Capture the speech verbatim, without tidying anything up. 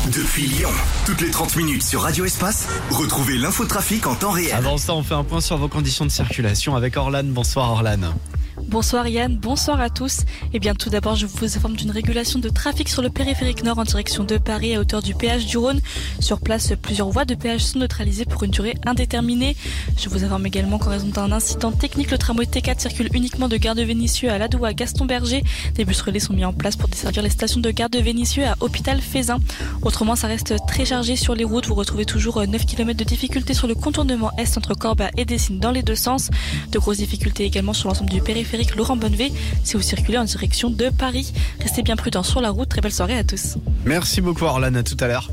Depuis Lyon, toutes les trente minutes sur Radio Espace, retrouvez l'infotrafic en temps réel. Avant ça, on fait un point sur vos conditions de circulation avec Orlan. Bonsoir Orlan. Bonsoir Yann, bonsoir à tous. Et bien tout d'abord, je vous informe d'une régulation de trafic sur le périphérique nord en direction de Paris à hauteur du péage du Rhône. Sur place, plusieurs voies de péage sont neutralisées pour une durée indéterminée. Je vous informe également qu'en raison d'un incident technique, le tramway T quatre circule uniquement de gare de Vénissieux à Ladoux à Gaston-Berger. Des bus relais sont mis en place pour desservir les stations de gare de Vénissieux à Hôpital-Faisin. Autrement, ça reste très chargé sur les routes. Vous retrouvez toujours neuf kilomètres de difficultés sur le contournement est entre Corbas et Dessines dans les deux sens. De grosses difficultés également sur l'ensemble du périphérique Laurent Bonnevé si vous circulez en direction de Paris. Restez bien prudents sur la route. Très belle soirée à tous. Merci beaucoup Orlan, à tout à l'heure.